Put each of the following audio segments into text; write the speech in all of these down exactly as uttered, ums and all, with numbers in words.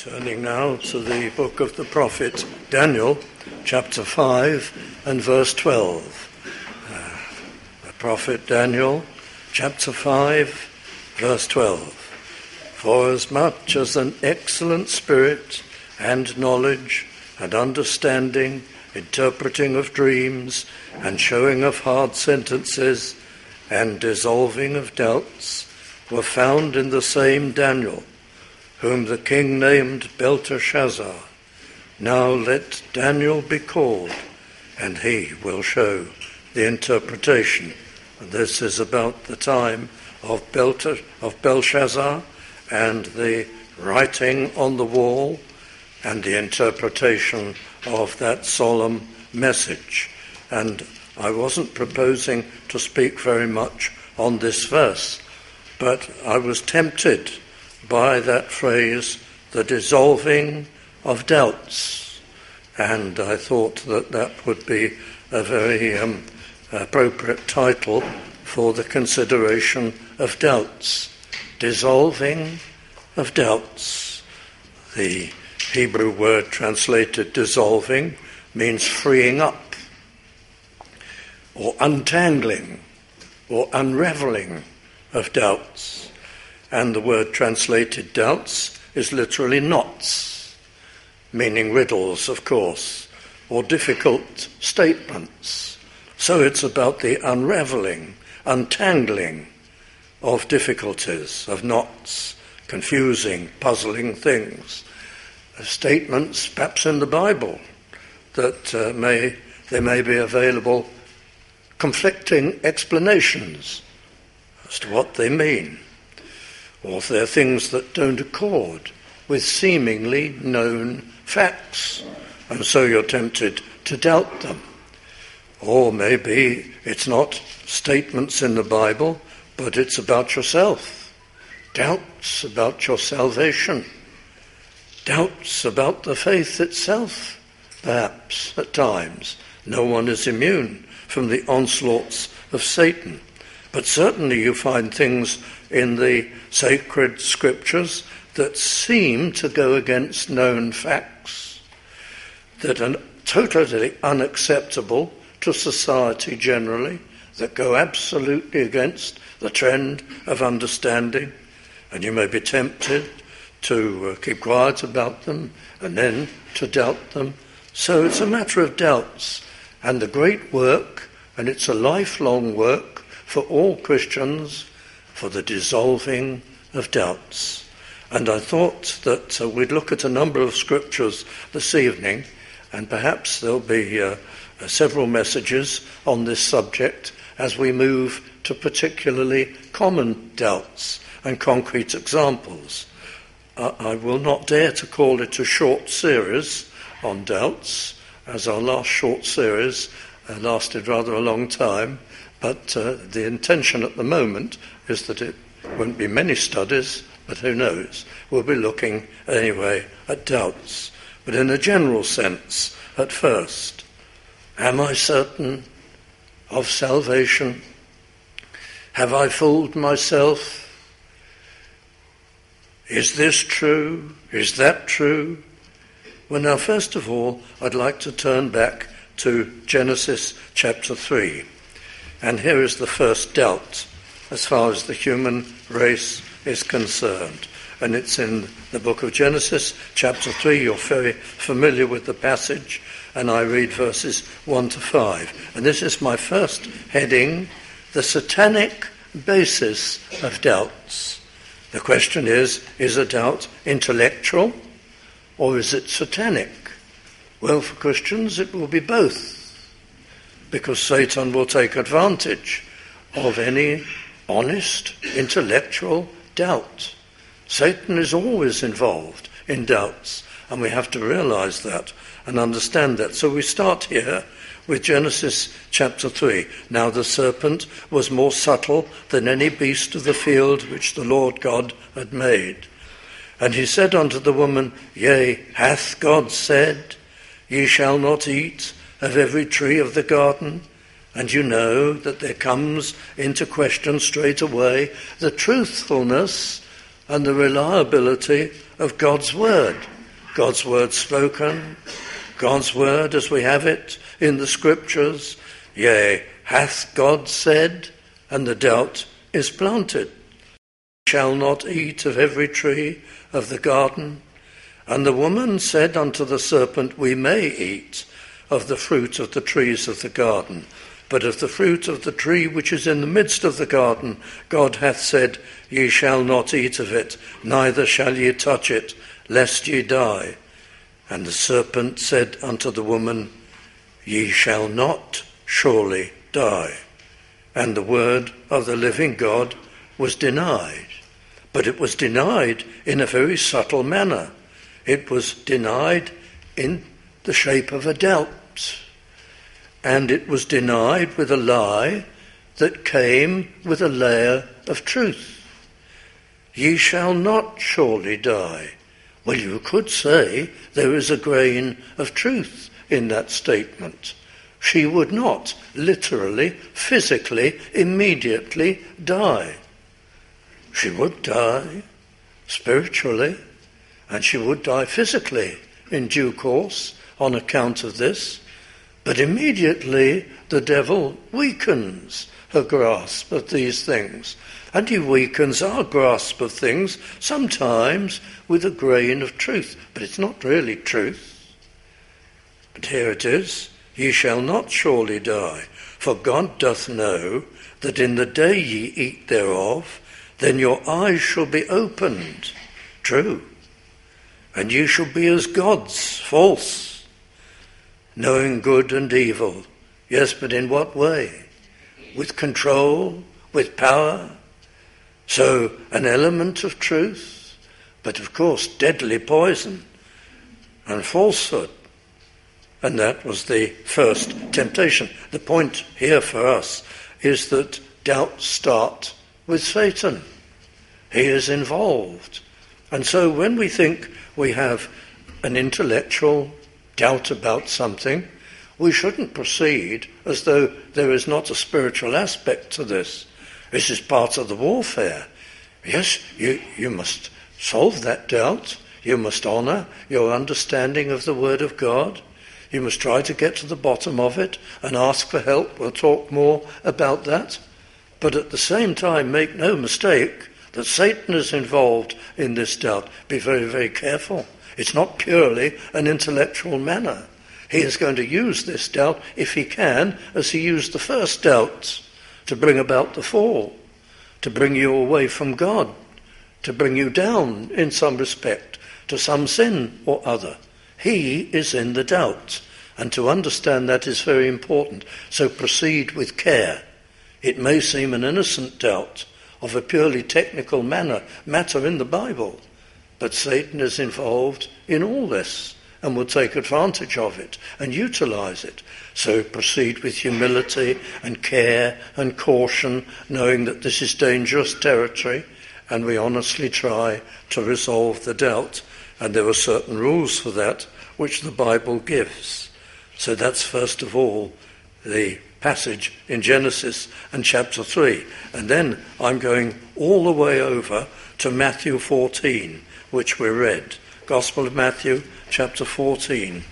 Turning now to the book of the prophet Daniel, chapter five and verse twelve. Uh, the prophet Daniel, chapter five, verse twelve. For as much as an excellent spirit and knowledge and understanding, interpreting of dreams and showing of hard sentences and dissolving of doubts were found in the same Daniel, whom the king named Belteshazzar. Now let Daniel be called, and he will show the interpretation. And this is about the time of, Belter, of Belshazzar and the writing on the wall and the interpretation of that solemn message. And I wasn't proposing to speak very much on this verse, but I was tempted by that phrase, the dissolving of doubts. And I thought that that would be a very um, appropriate title for the consideration of doubts. Dissolving of doubts. The Hebrew word translated dissolving means freeing up, or untangling, or unravelling of doubts. And the word translated doubts is literally knots, meaning riddles, of course, or difficult statements. So it's about the unravelling, untangling of difficulties, of knots, confusing, puzzling things. Statements, perhaps in the Bible, that uh, may there may be available conflicting explanations as to what they mean. Or if there are things that don't accord with seemingly known facts, and so you're tempted to doubt them. Or maybe it's not statements in the Bible, but it's about yourself. Doubts about your salvation. Doubts about the faith itself, perhaps, at times. No one is immune from the onslaughts of Satan. But certainly you find things in the sacred scriptures that seem to go against known facts, that are totally unacceptable to society generally, that go absolutely against the trend of understanding, and you may be tempted to uh, keep quiet about them and then to doubt them. So it's a matter of doubts, and the great work, and it's a lifelong work for all Christians, for the dissolving of doubts. And I thought that uh, we'd look at a number of scriptures this evening, and perhaps there'll be uh, uh, several messages on this subject as we move to particularly common doubts and concrete examples. Uh, I will not dare to call it a short series on doubts, as our last short series uh, lasted rather a long time. But uh, the intention at the moment is that it won't be many studies, but who knows? We'll be looking anyway at doubts. But in a general sense, at first, am I certain of salvation? Have I fooled myself? Is this true? Is that true? Well, now, first of all, I'd like to turn back to Genesis chapter three. And here is the first doubt as far as the human race is concerned. And it's in the book of Genesis, chapter three. You're very familiar with the passage, and I read verses one to five. And this is my first heading, the satanic basis of doubts. The question is, is a doubt intellectual or is it satanic? Well, for Christians it will be both, because Satan will take advantage of any honest, intellectual doubt. Satan is always involved in doubts, and we have to realize that and understand that. So we start here with Genesis chapter three. Now the serpent was more subtle than any beast of the field which the Lord God had made. And he said unto the woman, Yea, hath God said, Ye shall not eat of every tree of the garden? And you know that there comes into question straight away the truthfulness and the reliability of God's word. God's word spoken, God's word as we have it in the scriptures. Yea, hath God said, and the doubt is planted. Shall not eat of every tree of the garden. And the woman said unto the serpent, we may eat of the fruit of the trees of the garden, but of the fruit of the tree which is in the midst of the garden, God hath said, ye shall not eat of it, neither shall ye touch it, lest ye die. And the serpent said unto the woman, ye shall not surely die. And the word of the living God was denied. But it was denied in a very subtle manner. It was denied in the shape of a doubt. And it was denied with a lie that came with a layer of truth. Ye shall not surely die. Well, you could say there is a grain of truth in that statement. She would not literally, physically, immediately die. She would die spiritually, and she would die physically in due course on account of this. But immediately the devil weakens her grasp of these things. And he weakens our grasp of things, sometimes with a grain of truth. But it's not really truth. But here it is, ye shall not surely die. For God doth know that in the day ye eat thereof, then your eyes shall be opened. True. And ye shall be as gods, false, knowing good and evil. Yes, but in what way? With control, with power. So an element of truth, but of course deadly poison and falsehood. And that was the first temptation. The point here for us is that doubts start with Satan. He is involved. And so when we think we have an intellectual doubt about something, we shouldn't proceed as though there is not a spiritual aspect to this. This is part of the warfare. Yes, you, you must solve that doubt. You must honour your understanding of the Word of God. You must try to get to the bottom of it and ask for help. We'll talk more about that. But at the same time, make no mistake that Satan is involved in this doubt. Be very, very careful. It's not purely an intellectual manner. He is going to use this doubt, if he can, as he used the first doubts, to bring about the fall, to bring you away from God, to bring you down in some respect to some sin or other. He is in the doubt, and to understand that is very important. So proceed with care. It may seem an innocent doubt of a purely technical manner, matter in the Bible, but Satan is involved in all this and will take advantage of it and utilize it. So proceed with humility and care and caution, knowing that this is dangerous territory, and we honestly try to resolve the doubt. And there are certain rules for that which the Bible gives. So that's first of all the passage in Genesis and chapter three. And then I'm going all the way over to Matthew fourteen, which we read. Gospel of Matthew, chapter fourteen.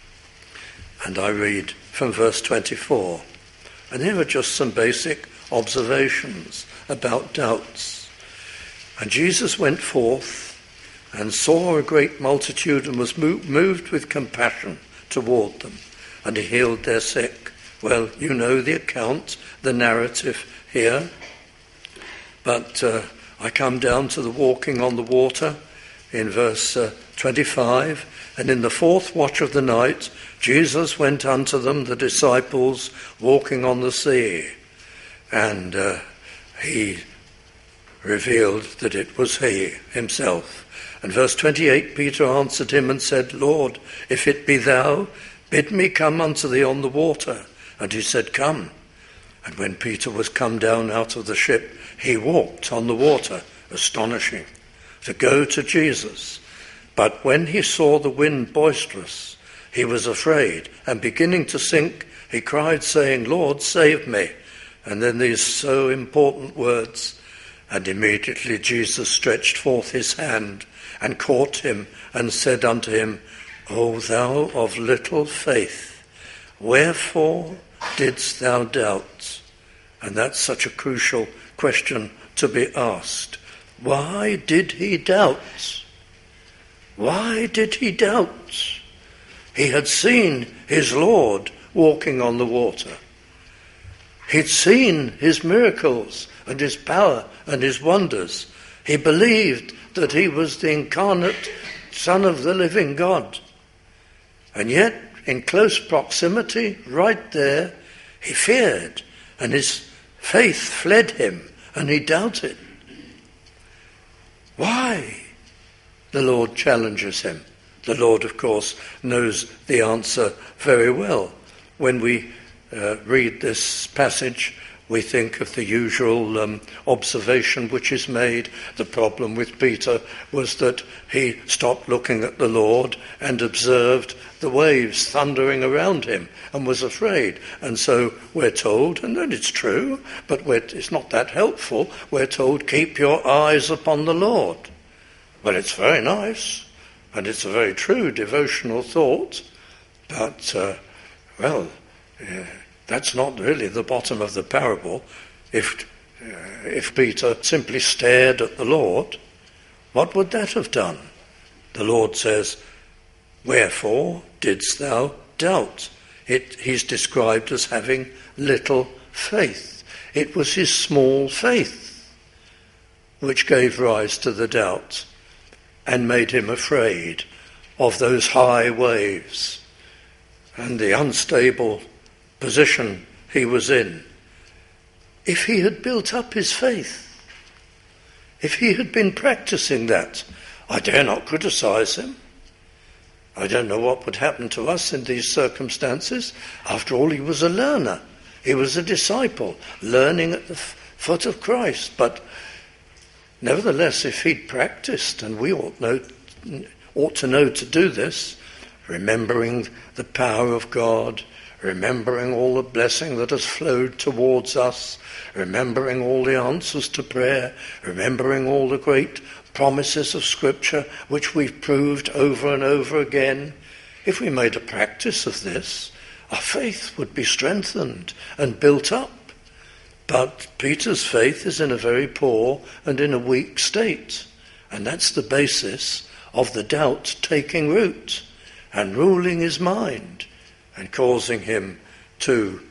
And I read from verse twenty-four. And here are just some basic observations about doubts. And Jesus went forth and saw a great multitude and was moved with compassion toward them. And he healed their sick. Well, you know the account, the narrative here. But uh, I come down to the walking on the water in verse uh, twenty-five. And in the fourth watch of the night, Jesus went unto them, the disciples, walking on the sea. And uh, he revealed that it was he himself. And verse twenty-eight, Peter answered him and said, Lord, if it be thou, bid me come unto thee on the water. And he said, come. And when Peter was come down out of the ship, he walked on the water, astonishing, to go to Jesus. But when he saw the wind boisterous, he was afraid, and beginning to sink, he cried, saying, Lord, save me. And then these so important words, and immediately Jesus stretched forth his hand and caught him, and said unto him, O thou of little faith, wherefore didst thou doubt? And that's such a crucial question to be asked. Why did he doubt? Why did he doubt? He had seen his Lord walking on the water. He'd seen his miracles and his power and his wonders. He believed that he was the incarnate Son of the living God. And yet, in close proximity, right there, he feared, and his faith fled him, and he doubted. Why? The Lord challenges him. The Lord, of course, knows the answer very well. When we uh, read this passage, we think of the usual um, observation which is made. The problem with Peter was that he stopped looking at the Lord and observed the waves thundering around him and was afraid. And so we're told, and then it's true, but we're, it's not that helpful, we're told, keep your eyes upon the Lord. Well, it's very nice, and it's a very true devotional thought, but, uh, well, uh, that's not really the bottom of the parable. If, uh, if Peter simply stared at the Lord, what would that have done? The Lord says, wherefore didst thou doubt? It, he's described as having little faith. It was his small faith which gave rise to the doubt and made him afraid of those high waves and the unstable position he was in. If he had built up his faith, if he had been practicing that, I dare not criticize him. I don't know what would happen to us in these circumstances. After all, he was a learner. He was a disciple, learning at the f- foot of Christ. But nevertheless, if he'd practiced, and we ought, know, ought to know to do this, remembering the power of God, remembering all the blessing that has flowed towards us, remembering all the answers to prayer, remembering all the great promises of Scripture which we've proved over and over again. If we made a practice of this, our faith would be strengthened and built up. But Peter's faith is in a very poor and in a weak state, and that's the basis of the doubt taking root and ruling his mind and causing him to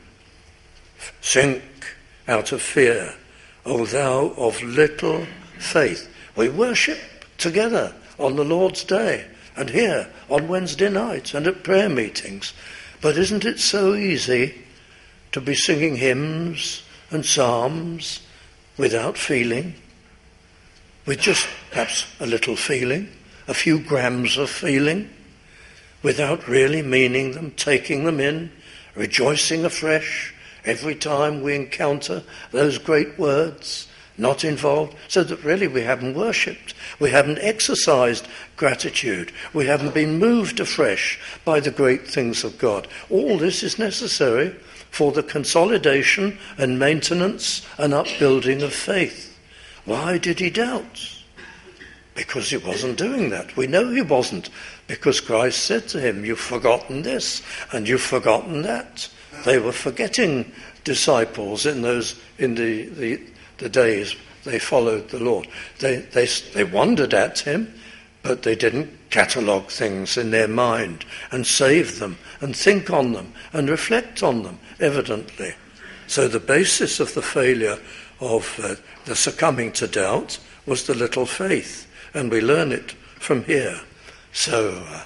sink out of fear. O thou of little faith. We worship together on the Lord's Day and here on Wednesday night and at prayer meetings. But isn't it so easy to be singing hymns and psalms without feeling? With just perhaps a little feeling, a few grams of feeling, without really meaning them, taking them in, rejoicing afresh every time we encounter those great words, not involved, so that really we haven't worshipped, we haven't exercised gratitude, we haven't been moved afresh by the great things of God. All this is necessary for the consolidation and maintenance and upbuilding of faith. Why did he doubt? Because he wasn't doing that. We know he wasn't, because Christ said to him, you've forgotten this and you've forgotten that. They were forgetting disciples in those in the, the, the days they followed the Lord. They, they, they wondered at him, but they didn't catalogue things in their mind and save them and think on them and reflect on them, evidently. So the basis of the failure of uh, the succumbing to doubt was the little faith. And we learn it from here. So, uh,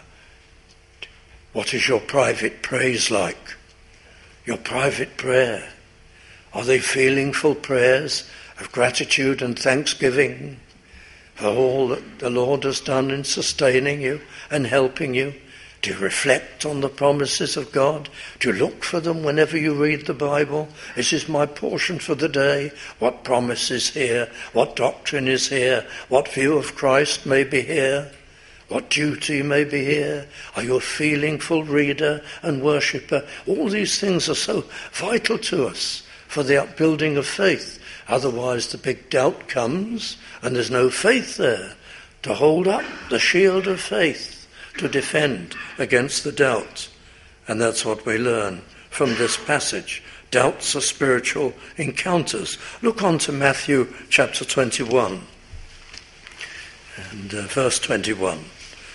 what is your private praise like? Your private prayer? Are they feelingful prayers of gratitude and thanksgiving for all that the Lord has done in sustaining you and helping you? Do you reflect on the promises of God? Do you look for them whenever you read the Bible? This is my portion for the day. What promise is here? What doctrine is here? What view of Christ may be here? What duty may be here? Are you a feelingful reader and worshipper? All these things are so vital to us for the upbuilding of faith. Otherwise the big doubt comes and there's no faith there. to hold up the shield of faith, to defend against the doubt. And that's what we learn from this passage. Doubts are spiritual encounters. Look on to Matthew chapter twenty-one and uh, verse twenty-one.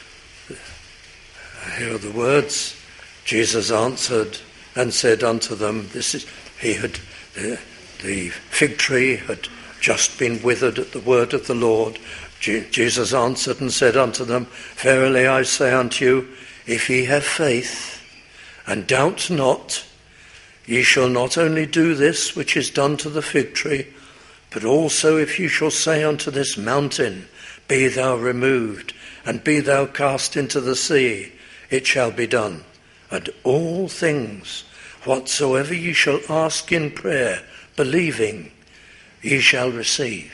Here are the words. Jesus answered and said unto them, this is, he had, the, the fig tree had just been withered at the word of the Lord. Je- Jesus answered and said unto them, verily I say unto you, if ye have faith, and doubt not, ye shall not only do this which is done to the fig tree, but also if ye shall say unto this mountain, be thou removed, and be thou cast into the sea, it shall be done. And all things, whatsoever ye shall ask in prayer, believing, ye shall receive.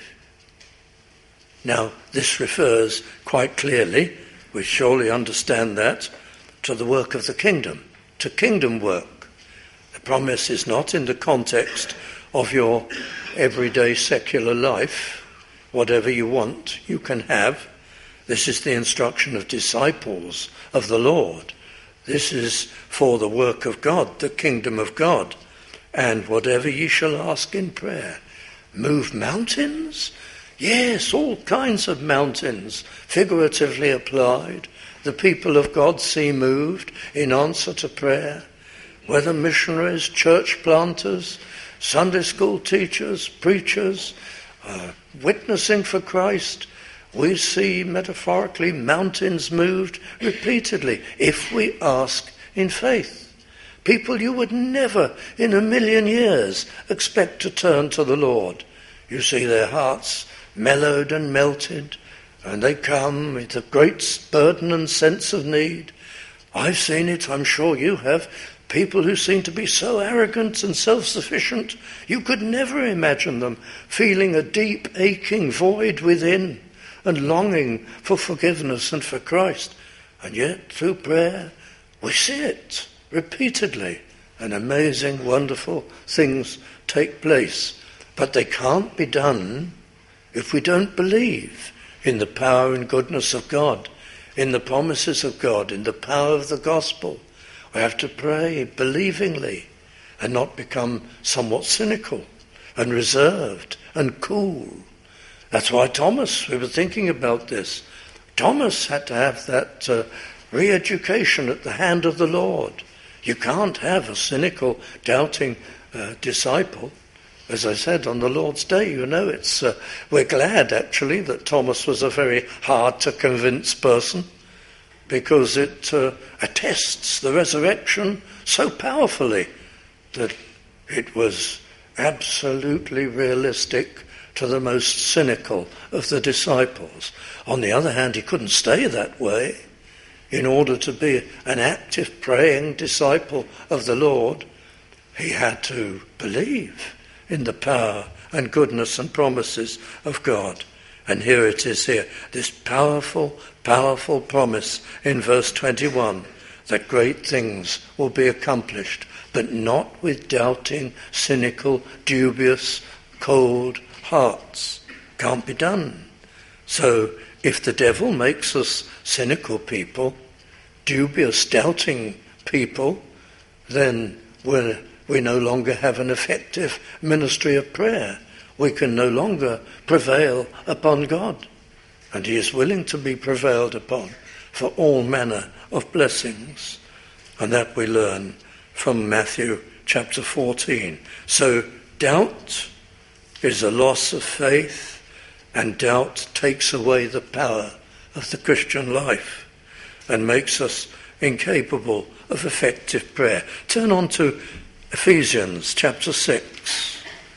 Now, this refers quite clearly, we surely understand that, to the work of the kingdom, to kingdom work. The promise is not in the context of your everyday secular life. Whatever you want, you can have. This is the instruction of disciples of the Lord. This is for the work of God, the kingdom of God. And whatever ye shall ask in prayer. Move mountains? Yes, all kinds of mountains, figuratively applied. The people of God see moved in answer to prayer. Whether missionaries, church planters, Sunday school teachers, preachers, uh, witnessing for Christ, we see metaphorically mountains moved repeatedly if we ask in faith. People you would never in a million years expect to turn to the Lord. You see their hearts mellowed and melted, and they come with a great burden and sense of need. I've seen it, I'm sure you have. People who seem to be so arrogant and self-sufficient, you could never imagine them feeling a deep aching void within and longing for forgiveness and for Christ. And yet, through prayer, we see it repeatedly, and amazing, wonderful things take place. But they can't be done if we don't believe in the power and goodness of God, in the promises of God, in the power of the gospel. We have to pray believingly and not become somewhat cynical and reserved and cool. That's why Thomas, we were thinking about this, Thomas had to have that uh, re-education at the hand of the Lord. You can't have a cynical, doubting uh, disciple. As I said, on the Lord's Day, you know, it's uh, we're glad, actually, that Thomas was a very hard-to-convince person, because it uh, attests the resurrection so powerfully that it was absolutely realistic to the most cynical of the disciples. On the other hand, he couldn't stay that way. In order to be an active, praying disciple of the Lord, he had to believe in the power and goodness and promises of God. And here it is here, this powerful, powerful promise in verse twenty-one, that great things will be accomplished, but not with doubting, cynical, dubious, cold hearts. Can't be done. So if the devil makes us cynical people, dubious, doubting people, then we're, we no longer have an effective ministry of prayer. We can no longer prevail upon God. And he is willing to be prevailed upon for all manner of blessings. And that we learn from Matthew chapter fourteen. So doubt is a loss of faith, and doubt takes away the power of the Christian life and makes us incapable of effective prayer. Turn on to Ephesians chapter six.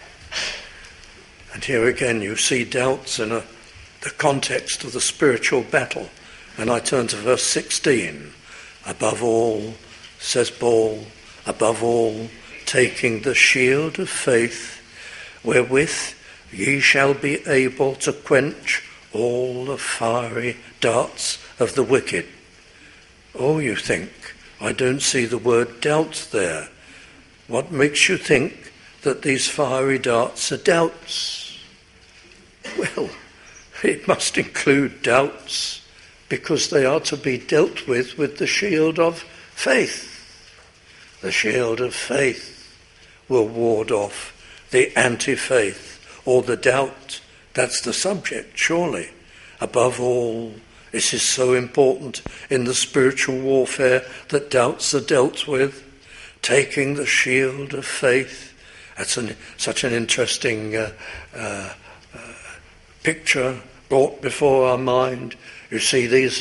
And here again you see doubts in a, the context of the spiritual battle. And I turn to verse sixteen. Above all, says Paul, above all, taking the shield of faith, wherewith ye shall be able to quench all the fiery darts of the wicked. Oh, you think, I don't see the word doubt there. What makes you think that these fiery darts are doubts? Well, it must include doubts, because they are to be dealt with with the shield of faith. The shield of faith will ward off the anti-faith or the doubt. That's the subject, surely. Above all, this is so important in the spiritual warfare that doubts are dealt with. Taking the shield of faith. That's an, such an interesting uh, uh, uh, picture brought before our mind. You see these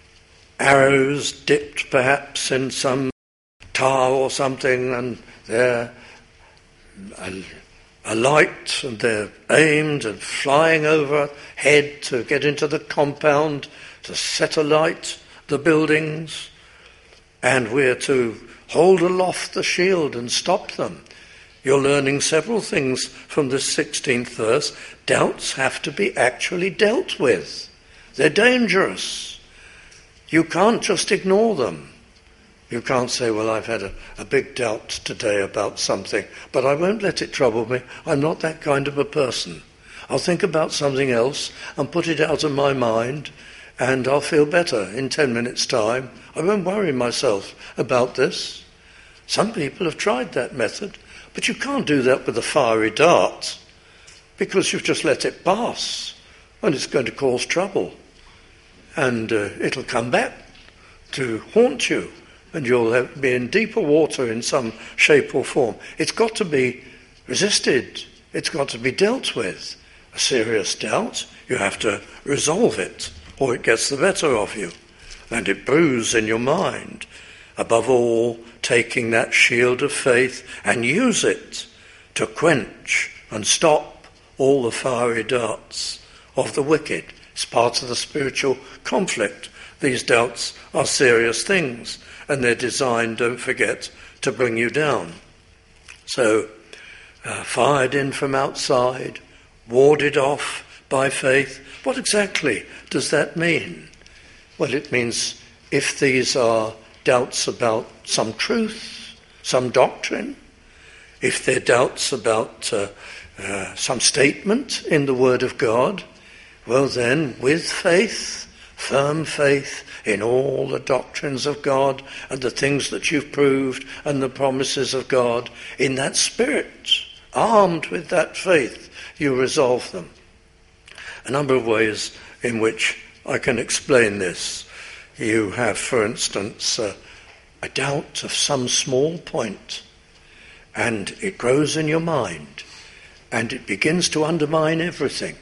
arrows dipped perhaps in some tar or something, and they're a, a light, and they're aimed and flying overhead to get into the compound, to set alight the buildings, and we're to hold aloft the shield and stop them. You're learning several things from this sixteenth verse. Doubts have to be actually dealt with. They're dangerous. You can't just ignore them. You can't say, well, I've had a, a big doubt today about something, but I won't let it trouble me. I'm not that kind of a person. I'll think about something else and put it out of my mind, and I'll feel better in ten minutes' time. I won't worry myself about this. Some people have tried that method, but you can't do that with a fiery dart, because you've just let it pass, and it's going to cause trouble. And uh, it'll come back to haunt you, and you'll have, be in deeper water in some shape or form. It's got to be resisted. It's got to be dealt with. A serious doubt, you have to resolve it, or it gets the better of you, and it brews in your mind. Above all, taking that shield of faith and use it to quench and stop all the fiery darts of the wicked. It's part of the spiritual conflict. These doubts are serious things, and they're designed, don't forget, to bring you down. So, uh, fired in from outside, warded off by faith. What exactly does that mean? Well, it means if these are doubts about some truth, some doctrine, if they're doubts about uh, uh, some statement in the Word of God, well then, with faith, firm faith in all the doctrines of God and the things that you've proved and the promises of God, in that spirit, armed with that faith, you resolve them. A number of ways in which I can explain this. You have, for instance, uh, a doubt of some small point, and it grows in your mind, and it begins to undermine everything.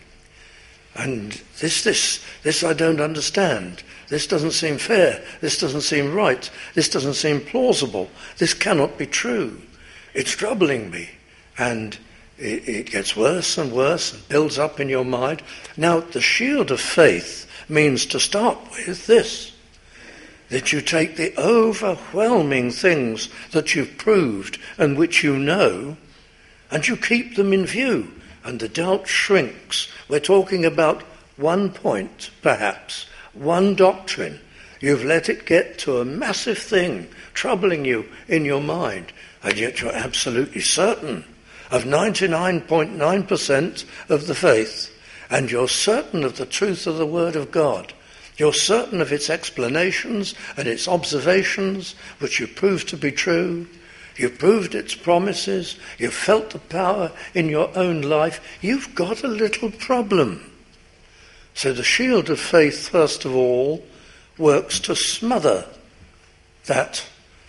And this, this, this I don't understand. This doesn't seem fair. This doesn't seem right. This doesn't seem plausible. This cannot be true. It's troubling me. And it, it gets worse and worse and builds up in your mind. Now, the shield of faith means, to start with, this: that you take the overwhelming things that you've proved and which you know, and you keep them in view, and the doubt shrinks. We're talking about one point, perhaps, one doctrine. You've let it get to a massive thing, troubling you in your mind, and yet you're absolutely certain of ninety-nine point nine percent of the faith, and you're certain of the truth of the Word of God. You're certain of its explanations and its observations, which you proved to be true. You've proved its promises. You've felt the power in your own life. You've got a little problem. So the shield of faith, first of all, works to smother that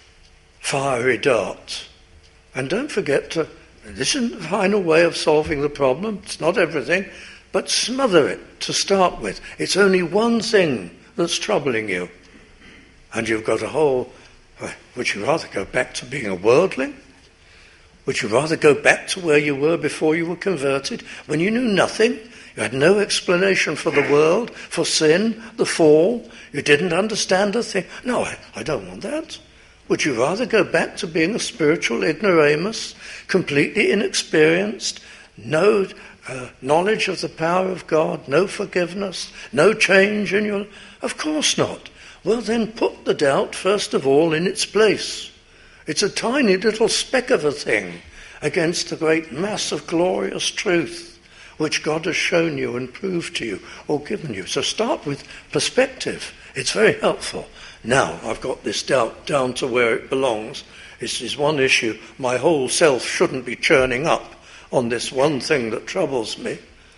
fiery dart. And don't forget to, this isn't the final way of solving the problem. It's not everything. But smother it to start with. It's only one thing that's troubling you. And you've got a whole... Would you rather go back to being a worldling? Would you rather go back to where you were before you were converted, when you knew nothing? You had no explanation for the world, for sin, the fall. You didn't understand a thing. No, I, I don't want that. Would you rather go back to being a spiritual ignoramus, completely inexperienced, no uh, knowledge of the power of God, no forgiveness, no change in your... Of course not. Well, then put the doubt, first of all, in its place. It's a tiny little speck of a thing against the great mass of glorious truth, which God has shown you and proved to you or given you. So start with perspective. It's very helpful. Now I've got this doubt down to where it belongs. This is one issue. My whole self shouldn't be churning up on this one thing that troubles me.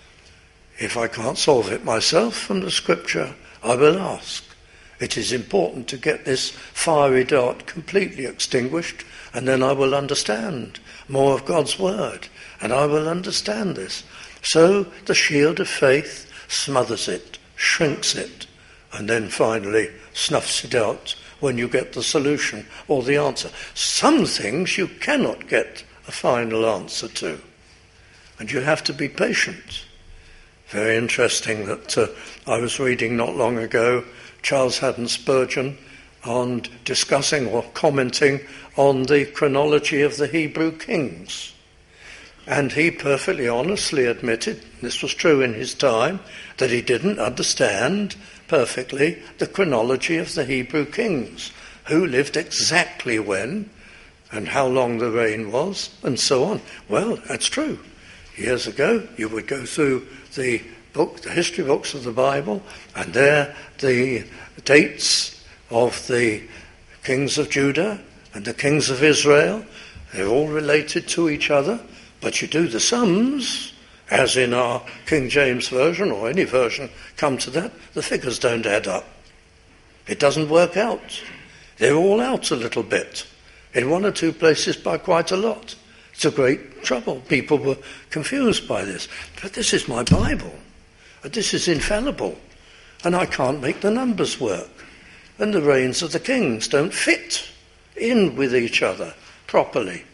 If I can't solve it myself from the scripture, I will ask. It is important to get this fiery dart completely extinguished, and then I will understand more of God's word, and I will understand this. So the shield of faith smothers it, shrinks it, and then finally snuffs it out when you get the solution or the answer. Some things you cannot get a final answer to, and you have to be patient. Very interesting that uh, I was reading not long ago Charles Haddon Spurgeon on discussing or commenting on the chronology of the Hebrew kings. And he perfectly honestly admitted, this was true in his time, that he didn't understand perfectly the chronology of the Hebrew kings, who lived exactly when and how long the reign was and so on. Well, that's true. Years ago, you would go through the book, the history books of the Bible, and there the dates of the kings of Judah and the kings of Israel, they're all related to each other, but you do the sums, as in our King James Version or any version, come to that, the figures don't add up. It doesn't work out. They're all out a little bit, in one or two places by quite a lot. It's a great trouble. People were confused by this. But this is my Bible. This is infallible. And I can't make the numbers work. And the reigns of the kings don't fit in with each other properly.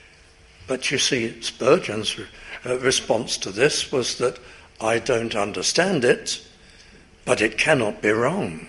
But you see, Spurgeon's uh, response to this was that I don't understand it, but it cannot be wrong.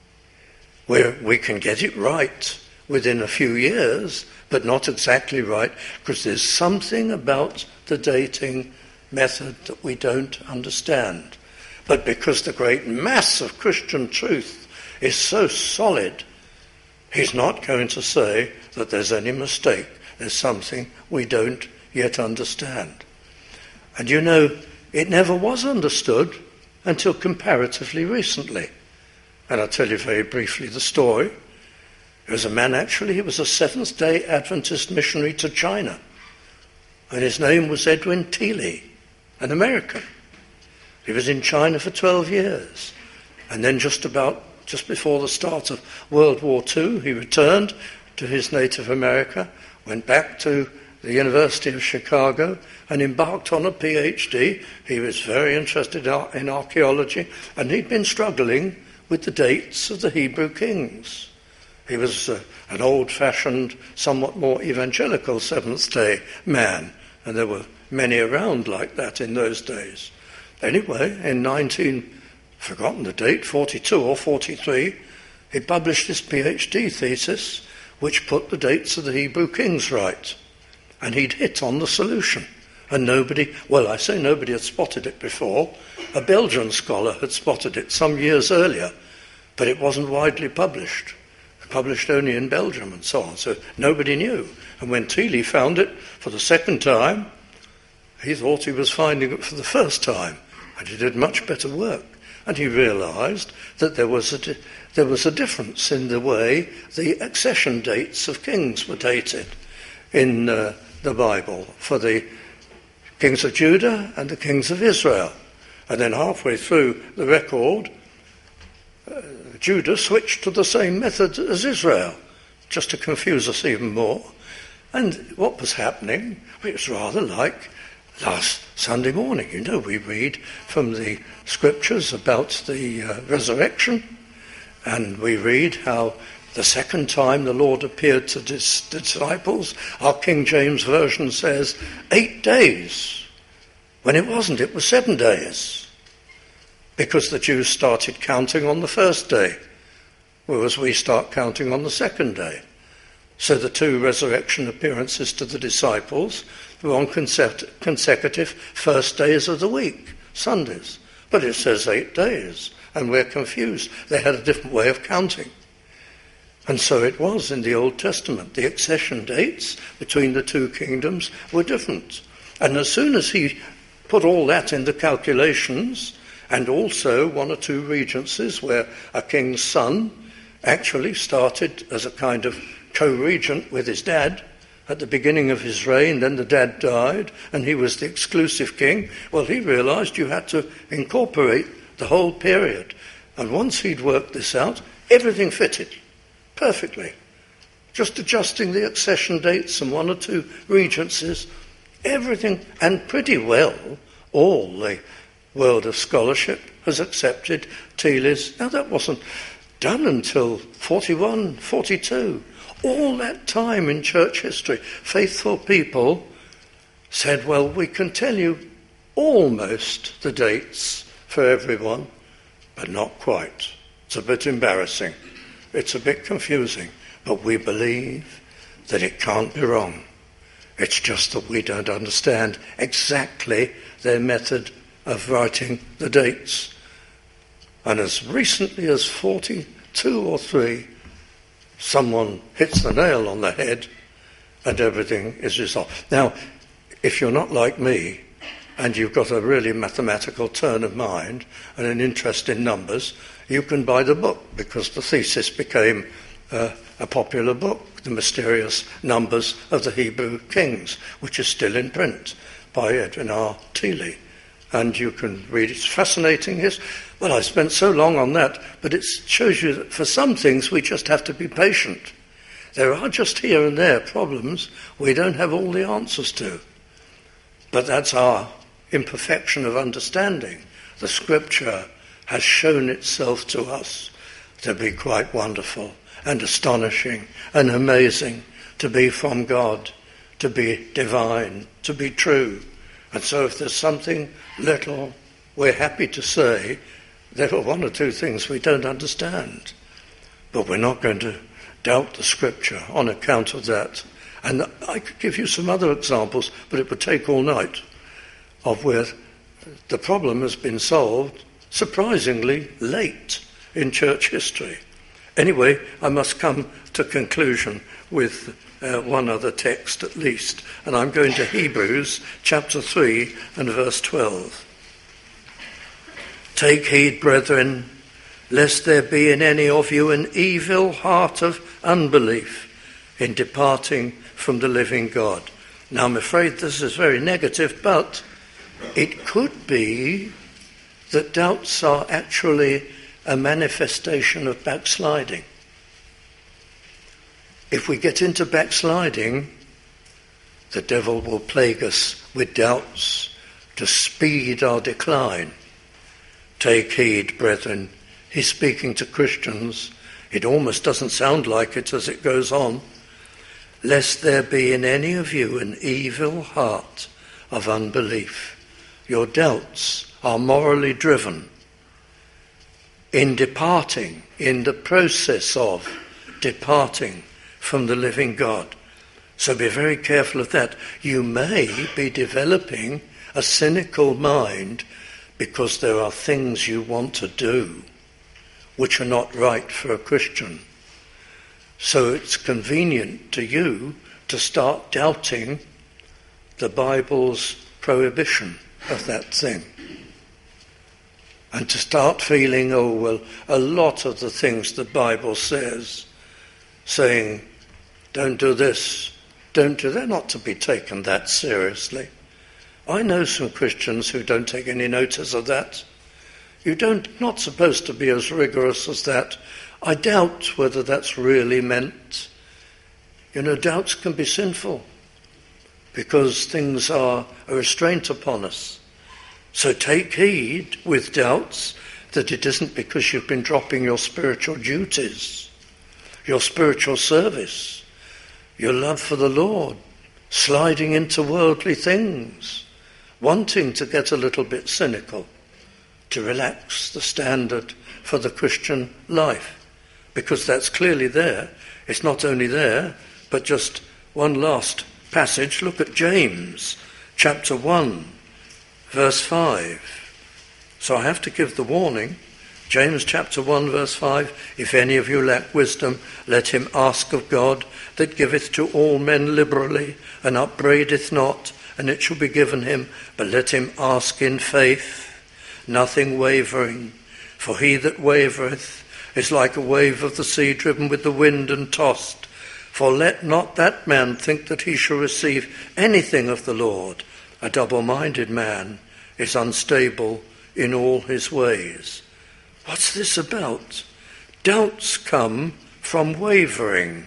We're, we can get it right within a few years, but not exactly right, because there's something about the dating method that we don't understand. But because the great mass of Christian truth is so solid, he's not going to say that there's any mistake. There's something we don't yet understand. And you know, it never was understood until comparatively recently. And I'll tell you very briefly the story. There was a man, actually, he was a Seventh-day Adventist missionary to China. And his name was Edwin Thiele, an American. He was in China for twelve years. And then just about, just before the start of World War Two, he returned to his native America, went back to the University of Chicago, and embarked on a PhD. He was very interested in archaeology, and he'd been struggling with the dates of the Hebrew kings. He was uh, an old-fashioned, somewhat more evangelical Seventh-day man, and there were many around like that in those days. Anyway, in nineteen, forgotten the date, forty-two or forty-three, he published his PhD thesis, which put the dates of the Hebrew kings right. And he'd hit on the solution. And nobody, well, I say nobody had spotted it before. A Belgian scholar had spotted it some years earlier, but it wasn't widely published. Published only in Belgium and so on, so nobody knew. And when Thiele found it for the second time, he thought he was finding it for the first time, and he did much better work. And he realised that there was a di- there was a difference in the way the accession dates of kings were dated in uh, the Bible for the kings of Judah and the kings of Israel. And then halfway through the record, uh, Judah switched to the same method as Israel, just to confuse us even more. And what was happening, it was rather like last Sunday morning. You know, we read from the scriptures about the uh, resurrection, and we read how the second time the Lord appeared to his disciples, our King James Version says, eight days. When it wasn't, it was seven days. Because the Jews started counting on the first day, whereas we start counting on the second day. So the two resurrection appearances to the disciples were on consecutive first days of the week, Sundays. But it says eight days, and we're confused. They had a different way of counting. And so it was in the Old Testament. The accession dates between the two kingdoms were different. And as soon as he put all that in the calculations, and also one or two regencies where a king's son actually started as a kind of co-regent with his dad at the beginning of his reign. Then the dad died and he was the exclusive king. Well, he realised you had to incorporate the whole period. And once he'd worked this out, everything fitted perfectly. Just adjusting the accession dates and one or two regencies, everything, and pretty well all the world of scholarship has accepted Thiele's. Now that wasn't done until forty-one, forty-two. All that time in church history, faithful people said, well, we can tell you almost the dates for everyone, but not quite. It's a bit embarrassing. It's a bit confusing, but we believe that it can't be wrong. It's just that we don't understand exactly their method of writing the dates. And as recently as forty-two or three, someone hits the nail on the head and everything is resolved. Now, if you're not like me and you've got a really mathematical turn of mind and an interest in numbers, you can buy the book, because the thesis became uh, a popular book, The Mysterious Numbers of the Hebrew Kings, which is still in print by Edwin R. Thiele. And you can read it. It's fascinating. His, well, I spent so long on that, but it shows you that for some things we just have to be patient. There are just here and there problems we don't have all the answers to. But that's our imperfection of understanding. The Scripture has shown itself to us to be quite wonderful and astonishing and amazing, to be from God, to be divine, to be true. And so if there's something little, we're happy to say there are one or two things we don't understand. But we're not going to doubt the Scripture on account of that. And I could give you some other examples, but it would take all night, of where the problem has been solved surprisingly late in church history. Anyway, I must come to conclusion with uh, one other text at least, and I'm going to Hebrews chapter three and verse twelve. Take heed, brethren, lest there be in any of you an evil heart of unbelief in departing from the living God. Now, I'm afraid this is very negative, but it could be that doubts are actually a manifestation of backsliding. If we get into backsliding, the devil will plague us with doubts to speed our decline. Take heed, brethren. He's speaking to Christians. It almost doesn't sound like it as it goes on. Lest there be in any of you an evil heart of unbelief. Your doubts are morally driven. In departing, in the process of departing from the living God. So be very careful of that. You may be developing a cynical mind because there are things you want to do which are not right for a Christian. So it's convenient to you to start doubting the Bible's prohibition of that thing. And to start feeling, oh, well, a lot of the things the Bible says, saying, don't do this, don't do that, not to be taken that seriously. I know some Christians who don't take any notice of that. You don't, not supposed to be as rigorous as that. I doubt whether that's really meant. You know, doubts can be sinful because things are a restraint upon us. So take heed with doubts that it isn't because you've been dropping your spiritual duties, your spiritual service, your love for the Lord, sliding into worldly things, wanting to get a little bit cynical, to relax the standard for the Christian life, because that's clearly there. It's not only there, but just one last passage. Look at James chapter one. Verse five. So I have to give the warning. James chapter one verse five. If any of you lack wisdom, let him ask of God, that giveth to all men liberally, and upbraideth not, and it shall be given him. But let him ask in faith, nothing wavering. For he that wavereth is like a wave of the sea driven with the wind and tossed. For let not that man think that he shall receive anything of the Lord. A double-minded man is unstable in all his ways. What's this about? Doubts come from wavering.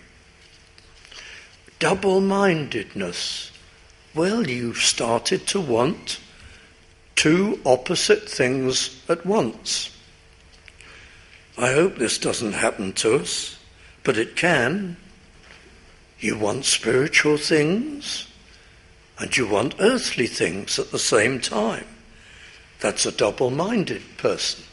Double-mindedness. Well, you've started to want two opposite things at once. I hope this doesn't happen to us, but it can. You want spiritual things and you want earthly things at the same time. That's a double-minded person.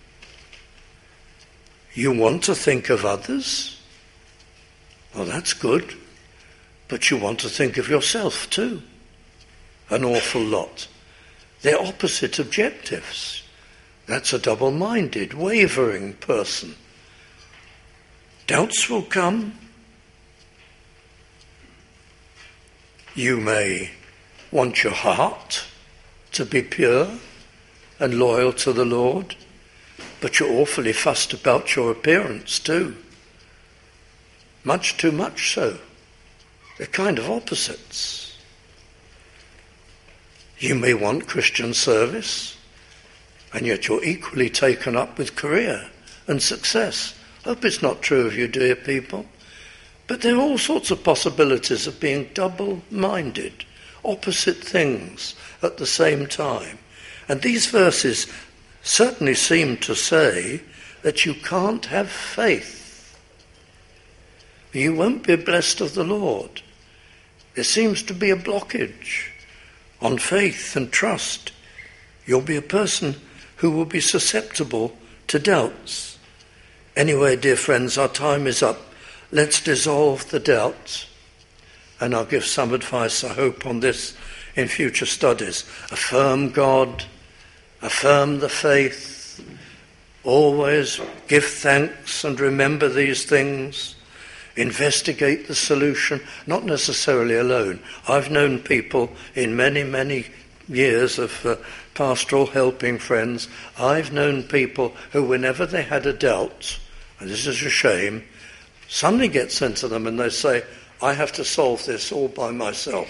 You want to think of others? Well, that's good. But you want to think of yourself too. An awful lot. They're opposite objectives. That's a double-minded, wavering person. Doubts will come. You may want your heart to be pure and loyal to the Lord, but you're awfully fussed about your appearance too. Much too much so. They're kind of opposites. You may want Christian service, and yet you're equally taken up with career and success. Hope it's not true of you, dear people. But there are all sorts of possibilities of being double-minded, opposite things at the same time. And these verses certainly seem to say that you can't have faith. You won't be blessed of the Lord. There seems to be a blockage on faith and trust. You'll be a person who will be susceptible to doubts. Anyway, dear friends, our time is up. Let's dissolve the doubts. And I'll give some advice, I hope, on this in future studies. Affirm God, affirm the faith, always give thanks and remember these things. Investigate the solution, not necessarily alone. I've known people in many, many years of uh, pastoral helping friends, I've known people who, whenever they had a doubt, and this is a shame, something gets into them and they say, I have to solve this all by myself.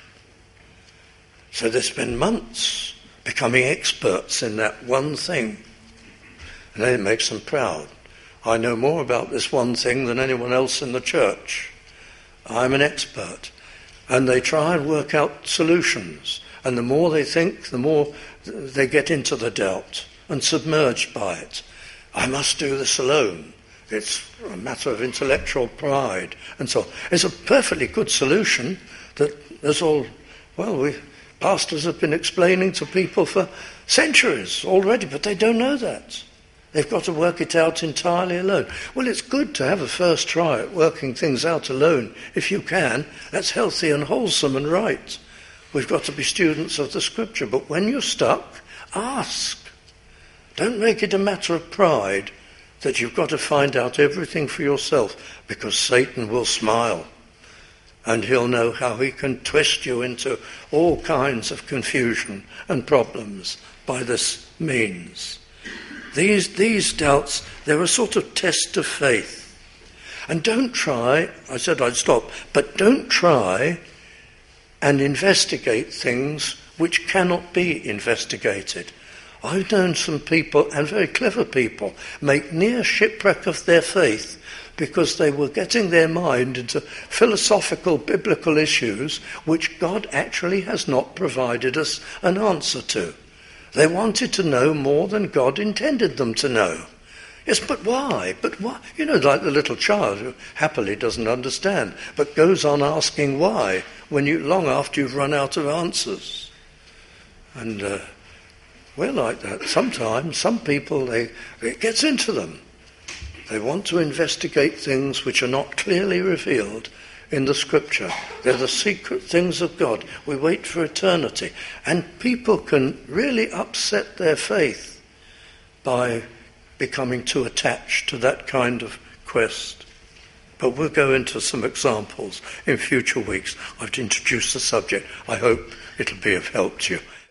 So they spend months becoming experts in that one thing. And then it makes them proud. I know more about this one thing than anyone else in the church. I'm an expert. And they try and work out solutions. And the more they think, the more they get into the doubt and submerged by it. I must do this alone. It's a matter of intellectual pride and so on. It's a perfectly good solution that there's all, well, we, pastors have been explaining to people for centuries already, but they don't know that. They've got to work it out entirely alone. Well, it's good to have a first try at working things out alone, if you can. That's healthy and wholesome and right. We've got to be students of the Scripture. But when you're stuck, ask. Don't make it a matter of pride that you've got to find out everything for yourself, because Satan will smile and he'll know how he can twist you into all kinds of confusion and problems by this means. These, these doubts, they're a sort of test of faith. And don't try, I said I'd stop, but don't try and investigate things which cannot be investigated. I've known some people, and very clever people, make near shipwreck of their faith because they were getting their mind into philosophical, biblical issues which God actually has not provided us an answer to. They wanted to know more than God intended them to know. Yes, but why? But why? You know, like the little child who happily doesn't understand, but goes on asking why when you, long after you've run out of answers. And uh, we're like that. Sometimes, some people, they it gets into them. They want to investigate things which are not clearly revealed in the Scripture. They're the secret things of God. We wait for eternity. And people can really upset their faith by becoming too attached to that kind of quest. But we'll go into some examples in future weeks. I've introduced the subject. I hope it'll be of help to you.